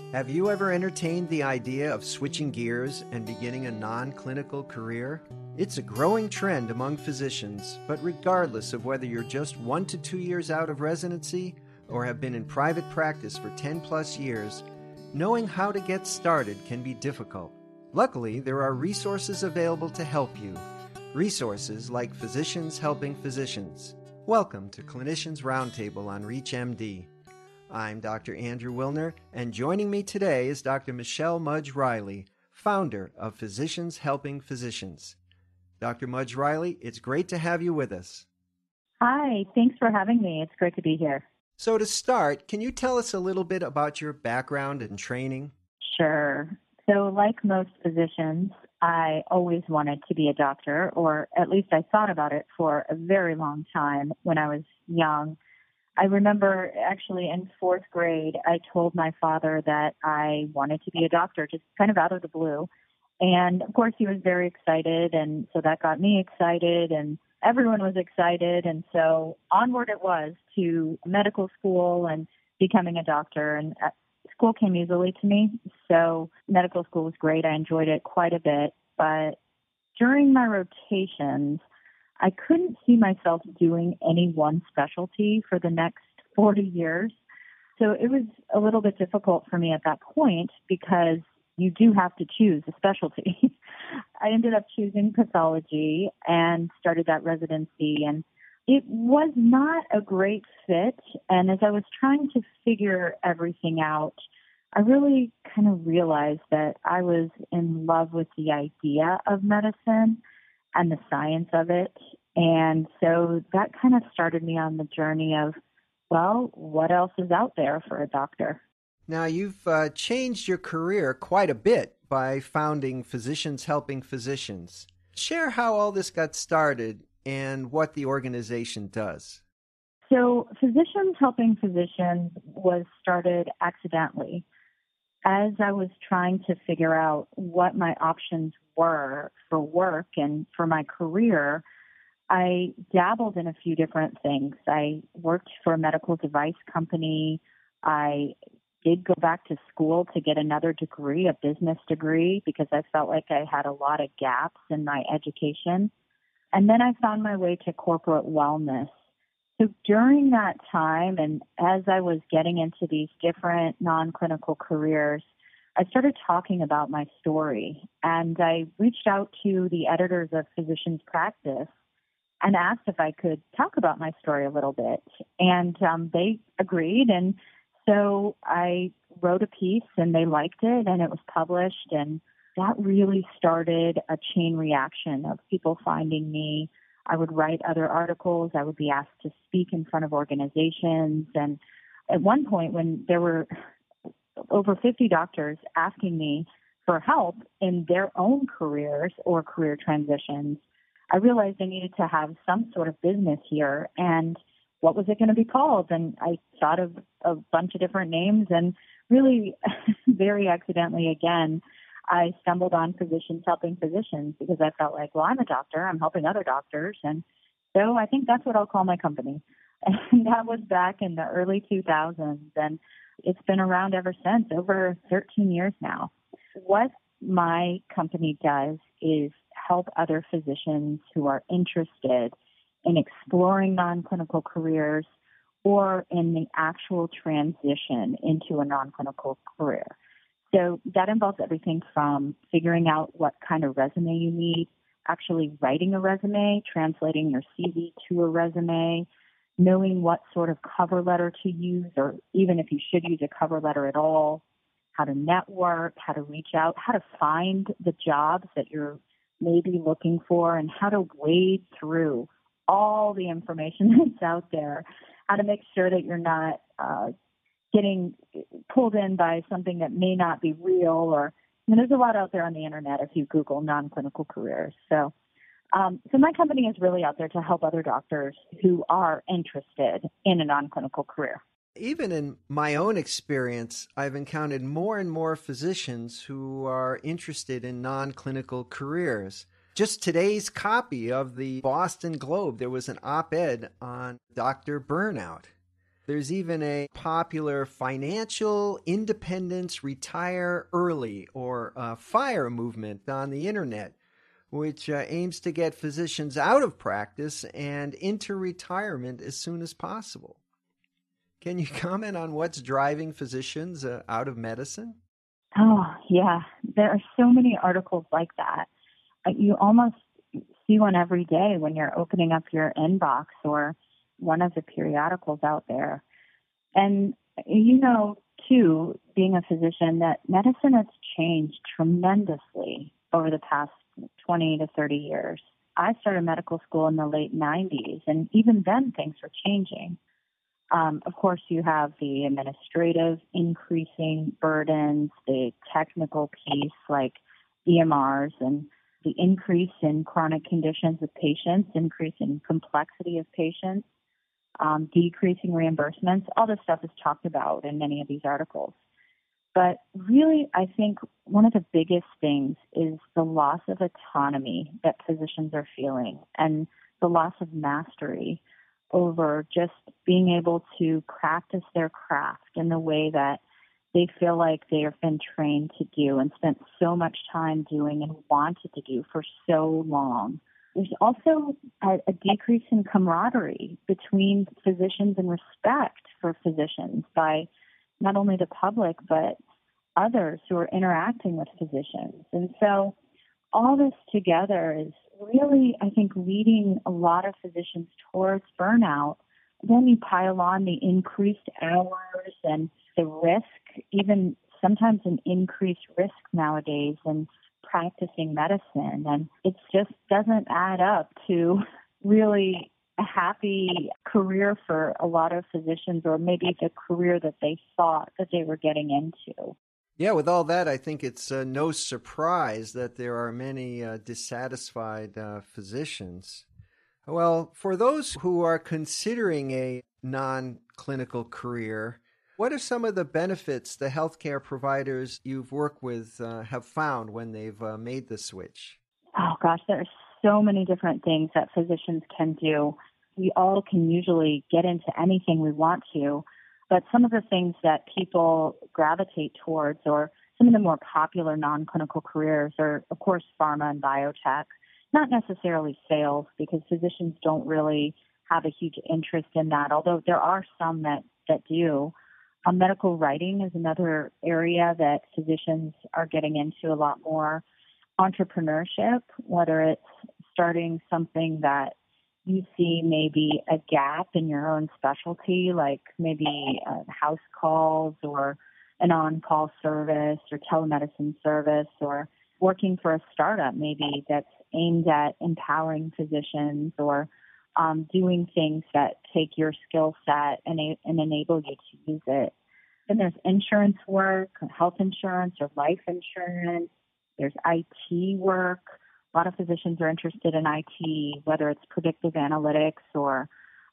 Have you ever entertained the idea of switching gears and beginning a non-clinical career? It's a growing trend among physicians, but regardless of whether you're just 1 to 2 years out of residency or have been in private practice for 10 plus years, knowing how to get started can be difficult. Luckily, there are resources available to help you. Resources like Physicians Helping Physicians. Welcome to Clinicians Roundtable on ReachMD. I'm Dr. Andrew Wilner, and joining me today is Dr. Michelle Mudge Riley, founder of Physicians Helping Physicians. Dr. Mudge Riley, it's great to have you with us. Hi, thanks for having me. It's great to be here. So to start, can you tell us a little bit about your background and training? Sure. So like most physicians, I always wanted to be a doctor, or at least I thought about it for a very long time when I was young. I remember actually in fourth grade, I told my father that I wanted to be a doctor, just kind of out of the blue. And of course, he was very excited. And so that got me excited and everyone was excited. And so onward it was to medical school and becoming a doctor. And school came easily to me. So medical school was great. I enjoyed it quite a bit. But during my rotations, I couldn't see myself doing any one specialty for the next 40 years. So it was a little bit difficult for me at that point because you do have to choose a specialty. I ended up choosing pathology and started that residency, and it was not a great fit. And as I was trying to figure everything out, I really kind of realized that I was in love with the idea of medicine and the science of it. And so that kind of started me on the journey of, well, what else is out there for a doctor? Now, you've changed your career quite a bit by founding Physicians Helping Physicians. Share how all this got started and what the organization does. So Physicians Helping Physicians was started accidentally. As I was trying to figure out what my options were for work and for my career, I dabbled in a few different things. I worked for a medical device company. I did go back to school to get another degree, a business degree, because I felt like I had a lot of gaps in my education. And then I found my way to corporate wellness. So during that time, and as I was getting into these different non-clinical careers, I started talking about my story. And I reached out to the editors of Physicians Practice and asked if I could talk about my story a little bit. And they agreed. And so I wrote a piece and they liked it and it was published. And that really started a chain reaction of people finding me. I would write other articles. I would be asked to speak in front of organizations. And at one point when there were over 50 doctors asking me for help in their own careers or career transitions, I realized I needed to have some sort of business here. And what was it going to be called? And I thought of a bunch of different names and really very accidentally again, I stumbled on Physicians Helping Physicians because I felt like, well, I'm a doctor. I'm helping other doctors. And so I think that's what I'll call my company. And that was back in the early 2000s. And it's been around ever since, over 13 years now. What my company does is help other physicians who are interested in exploring non-clinical careers or in the actual transition into a non-clinical career. So that involves everything from figuring out what kind of resume you need, actually writing a resume, translating your CV to a resume, knowing what sort of cover letter to use, or even if you should use a cover letter at all, how to network, how to reach out, how to find the jobs that you're maybe looking for, and how to wade through all the information that's out there, how to make sure that you're not getting pulled in by something that may not be real. Or there's a lot out there on the internet if you Google non-clinical careers. So my company is really out there to help other doctors who are interested in a non-clinical career. Even in my own experience, I've encountered more and more physicians who are interested in non-clinical careers. Just today's copy of the Boston Globe, there was an op-ed on doctor burnout. There's even a popular financial independence, retire early, or FIRE movement on the internet, which aims to get physicians out of practice and into retirement as soon as possible. Can you comment on what's driving physicians out of medicine? Oh, yeah. There are so many articles like that. You almost see one every day when you're opening up your inbox or one of the periodicals out there. And too, being a physician, that medicine has changed tremendously over the past 20 to 30 years. I started medical school in the late 90s, and even then things were changing. Of course, you have the administrative increasing burdens, the technical piece like EMRs, and the increase in chronic conditions of patients, increase in complexity of patients, decreasing reimbursements. All this stuff is talked about in many of these articles. But really, I think one of the biggest things is the loss of autonomy that physicians are feeling and the loss of mastery over just being able to practice their craft in the way that they feel like they have been trained to do and spent so much time doing and wanted to do for so long. There's also a decrease in camaraderie between physicians and respect for physicians by not only the public, but others who are interacting with physicians. And so all this together is really, I think, leading a lot of physicians towards burnout. Then you pile on the increased hours and the risk, even sometimes an increased risk nowadays in practicing medicine. And it just doesn't add up to really a happy career for a lot of physicians, or maybe the career that they thought that they were getting into. Yeah, with all that, I think it's no surprise that there are many dissatisfied physicians. Well, for those who are considering a non-clinical career, what are some of the benefits the healthcare providers you've worked with have found when they've made the switch? Oh, gosh, there are so many different things that physicians can do. We all can usually get into anything we want to, but some of the things that people gravitate towards, or some of the more popular non-clinical careers, are, of course, pharma and biotech. Not necessarily sales, because physicians don't really have a huge interest in that, although there are some that do. Medical writing is another area that physicians are getting into a lot more. Entrepreneurship, whether it's starting something that you see maybe a gap in your own specialty, like maybe house calls or an on-call service or telemedicine service, or working for a startup maybe that's aimed at empowering physicians, or doing things that take your skill set and enable you to use it. Then there's insurance work, health insurance or life insurance. There's IT work. A lot of physicians are interested in IT, whether it's predictive analytics or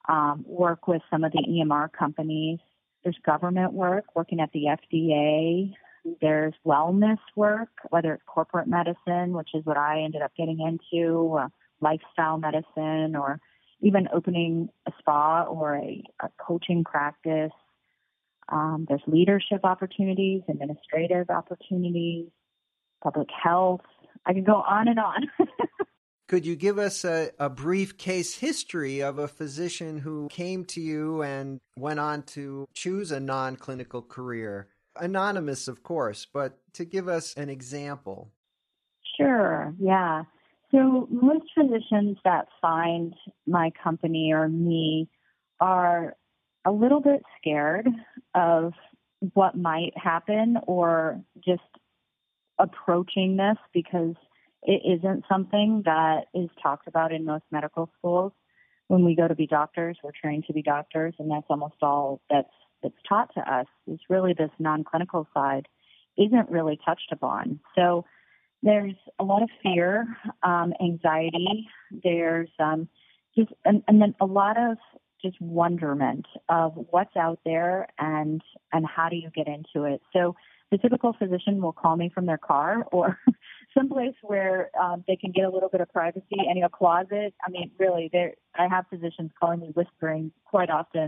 work with some of the EMR companies. There's government work, working at the FDA. There's wellness work, whether it's corporate medicine, which is what I ended up getting into, lifestyle medicine, or even opening a spa or a coaching practice. There's leadership opportunities, administrative opportunities, public health. I can go on and on. Could you give us a brief case history of a physician who came to you and went on to choose a non-clinical career? Anonymous, of course, but to give us an example. Sure, yeah. So most physicians that find my company or me are a little bit scared of what might happen, or just approaching this, because it isn't something that is talked about in most medical schools. When we go to be doctors, we're trained to be doctors, and that's almost all that's taught to us. Is really this non-clinical side isn't really touched upon. So there's a lot of fear, anxiety. There's and then a lot of just wonderment of what's out there and how do you get into it. So the typical physician will call me from their car or someplace where they can get a little bit of privacy, and a closet. I mean, really, I have physicians calling me whispering quite often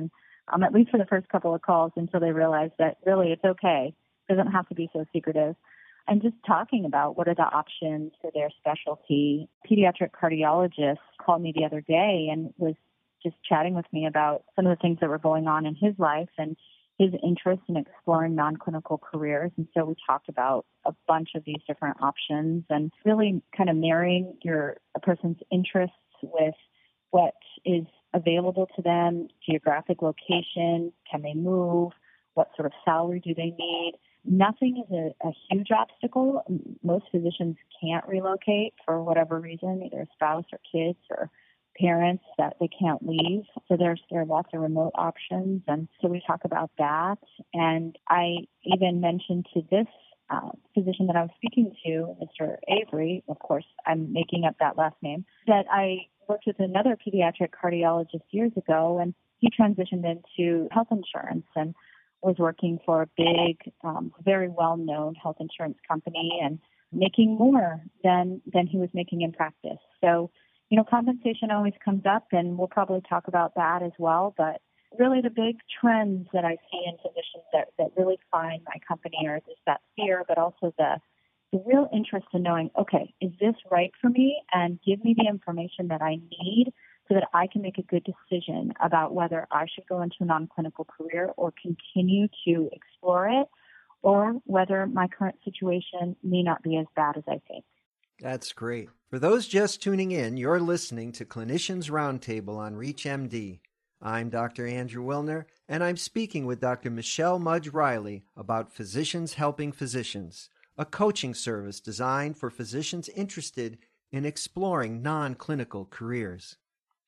at least for the first couple of calls until they realize that really it's okay. It doesn't have to be so secretive. And just talking about what are the options for their specialty. Pediatric cardiologist called me the other day and was just chatting with me about some of the things that were going on in his life and his interest in exploring non-clinical careers. And so we talked about a bunch of these different options and really kind of marrying a person's interests with what is available to them, geographic location, can they move, what sort of salary do they need. Nothing is a huge obstacle. Most physicians can't relocate for whatever reason, either a spouse or kids or parents that they can't leave. So there are lots of remote options. And so we talk about that. And I even mentioned to this physician that I was speaking to, Mr. Avery, of course, I'm making up that last name, that I worked with another pediatric cardiologist years ago, and he transitioned into health insurance and was working for a big, very well-known health insurance company and making more than he was making in practice. So, compensation always comes up, and we'll probably talk about that as well. But really the big trends that I see in physicians that really find my company are just that fear, but also the real interest in knowing, okay, is this right for me? And give me the information that I need so that I can make a good decision about whether I should go into a non-clinical career or continue to explore it, or whether my current situation may not be as bad as I think. That's great. For those just tuning in, you're listening to Clinicians Roundtable on ReachMD. I'm Dr. Andrew Wilner, and I'm speaking with Dr. Michelle Mudge Riley about Physicians Helping Physicians, a coaching service designed for physicians interested in exploring non-clinical careers.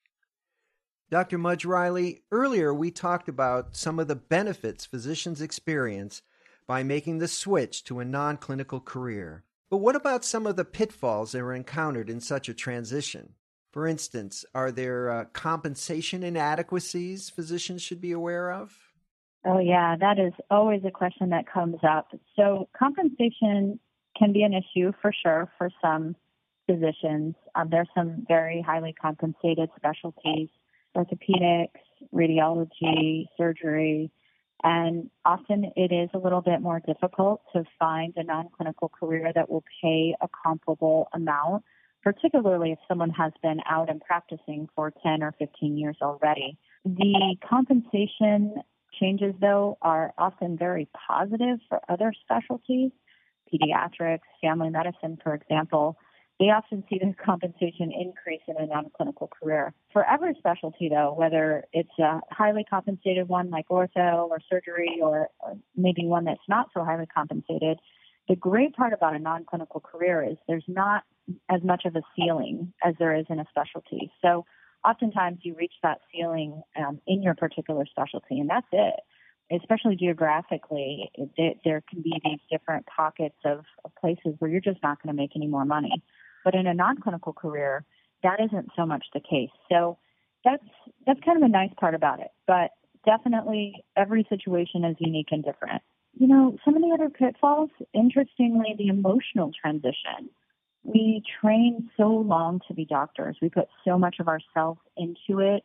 Dr. Mudge Riley, earlier we talked about some of the benefits physicians experience by making the switch to a non-clinical career. But what about some of the pitfalls that are encountered in such a transition? For instance, are there compensation inadequacies physicians should be aware of? Oh, yeah, that is always a question that comes up. So compensation can be an issue for sure for some physicians. There's some very highly compensated specialties, orthopedics, radiology, surgery, and often it is a little bit more difficult to find a non-clinical career that will pay a comparable amount, particularly if someone has been out and practicing for 10 or 15 years already. The compensation changes, though, are often very positive for other specialties. Pediatrics, family medicine, for example, they often see the compensation increase in a non-clinical career. For every specialty, though, whether it's a highly compensated one like ortho or surgery or maybe one that's not so highly compensated, the great part about a non-clinical career is there's not as much of a ceiling as there is in a specialty. So oftentimes you reach that ceiling in your particular specialty, and that's it. Especially geographically, there can be these different pockets of places where you're just not going to make any more money. But in a non-clinical career, that isn't so much the case. So that's kind of a nice part about it. But definitely every situation is unique and different. Some of the other pitfalls, interestingly, the emotional transition. We train so long to be doctors. We put so much of ourselves into it.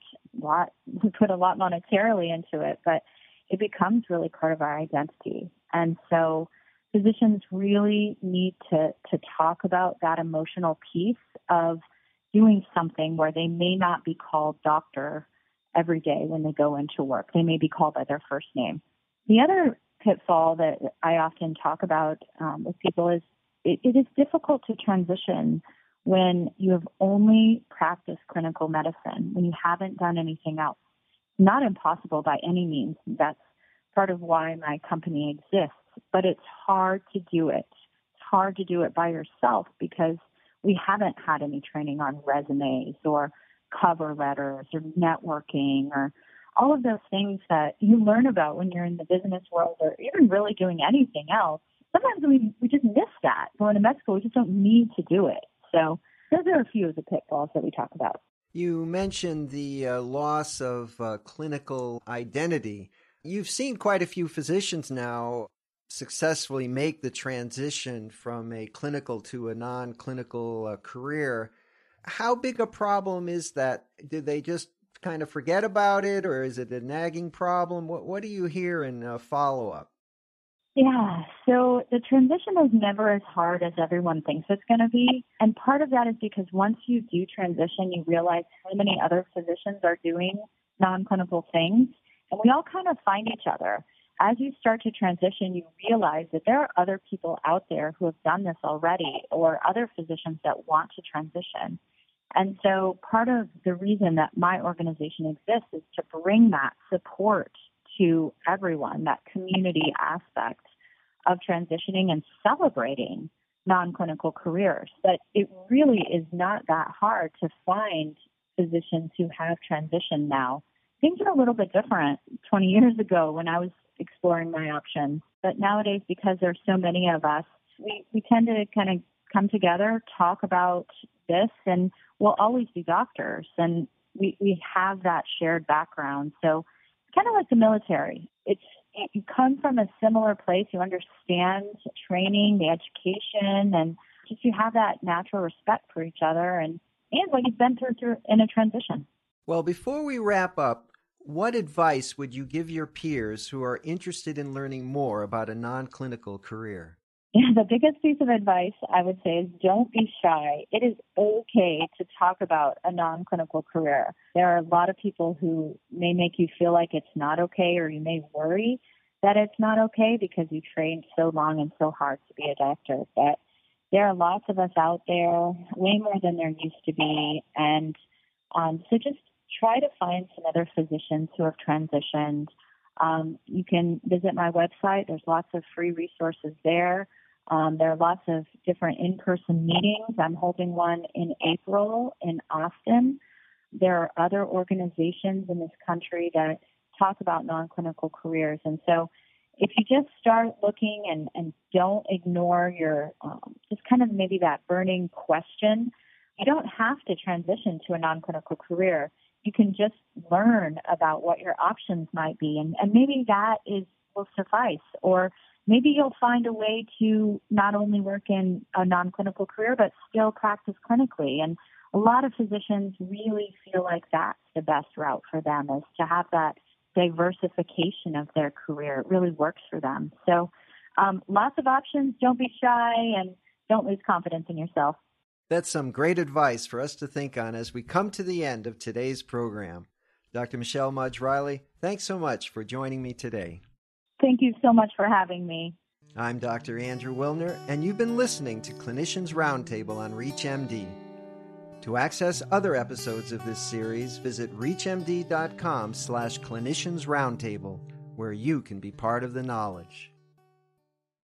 We put a lot monetarily into it, but it becomes really part of our identity. And so physicians really need to talk about that emotional piece of doing something where they may not be called doctor every day when they go into work. They may be called by their first name. The other pitfall that I often talk about with people is it is difficult to transition when you have only practiced clinical medicine, when you haven't done anything else. Not impossible by any means. That's part of why my company exists. But it's hard to do it. It's hard to do it by yourself because we haven't had any training on resumes or cover letters or networking or all of those things that you learn about when you're in the business world or even really doing anything else. Sometimes we just miss that. Going to med school, we just don't need to do it. So those are a few of the pitfalls that we talk about. You mentioned the loss of clinical identity. You've seen quite a few physicians now successfully make the transition from a clinical to a non-clinical career. How big a problem is that? Do they just kind of forget about it, or is it a nagging problem? What do you hear in follow-up? Yeah, so the transition is never as hard as everyone thinks it's going to be. And part of that is because once you do transition, you realize how many other physicians are doing non-clinical things. And we all kind of find each other. As you start to transition, you realize that there are other people out there who have done this already, or other physicians that want to transition. And so part of the reason that my organization exists is to bring that support to everyone, that community aspect of transitioning and celebrating non-clinical careers. But it really is not that hard to find physicians who have transitioned now. Things are a little bit different 20 years ago when I was exploring my options. But nowadays, because there's so many of us, we tend to kind of come together, talk about this, and we'll always be doctors. And we have that shared background. So kind of like the military. You come from a similar place. You understand training, the education, and just you have that natural respect for each other and what you've been through in a transition. Well, before we wrap up, what advice would you give your peers who are interested in learning more about a non-clinical career? Yeah, the biggest piece of advice I would say is don't be shy. It is okay to talk about a non-clinical career. There are a lot of people who may make you feel like it's not okay, or you may worry that it's not okay because you trained so long and so hard to be a doctor. But there are lots of us out there, way more than there used to be. And so just try to find some other physicians who have transitioned. You can visit my website. There's lots of free resources there. There are lots of different in-person meetings. I'm holding one in April in Austin. There are other organizations in this country that talk about non-clinical careers. And so if you just start looking and don't ignore your, just kind of maybe that burning question, you don't have to transition to a non-clinical career. You can just learn about what your options might be. And maybe that will suffice. Or maybe you'll find a way to not only work in a non-clinical career, but still practice clinically. And a lot of physicians really feel like that's the best route for them, is to have that diversification of their career. It really works for them. So lots of options. Don't be shy and don't lose confidence in yourself. That's some great advice for us to think on as we come to the end of today's program. Dr. Michelle Mudge Riley, thanks so much for joining me today. Thank you so much for having me. I'm Dr. Andrew Wilner, and you've been listening to Clinicians Roundtable on ReachMD. To access other episodes of this series, visit reachmd.com/cliniciansroundtable, where you can be part of the knowledge.